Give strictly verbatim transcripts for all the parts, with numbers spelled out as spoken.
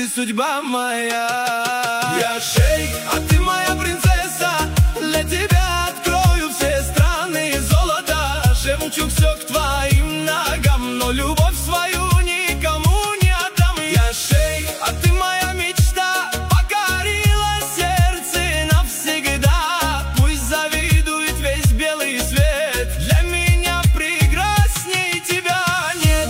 ты судьба моя. Я шейх, а ты моя принцесса. Для тебя открою все страны золота. Жемчуг все к твоим ногам, но любовь свою никому не отдам. Я шейх, а ты моя мечта. Покорила сердце навсегда. Пусть завидует весь белый свет. Для меня прекрасней тебя нет.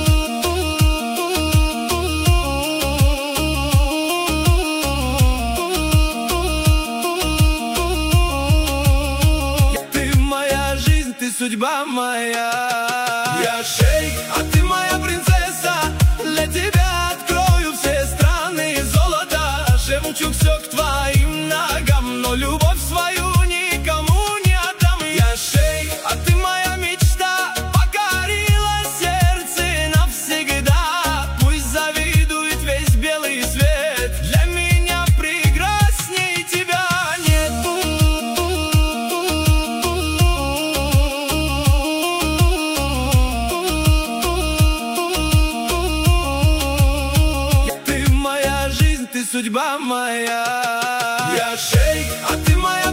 Ты моя жизнь, ты судьба моя. Я шейх, а ты моя принцесса. Для тебя открою все страны золота. Жемчуг все к твоим ногам, но любовь свою никому не отдам. Я шейх, а ты моя мечта. Покорила сердце навсегда. Пусть завидует весь белый свет. Для меня прекрасней тебя нет. Ты моя жизнь, ты судьба моя. Я шейх, а ты моя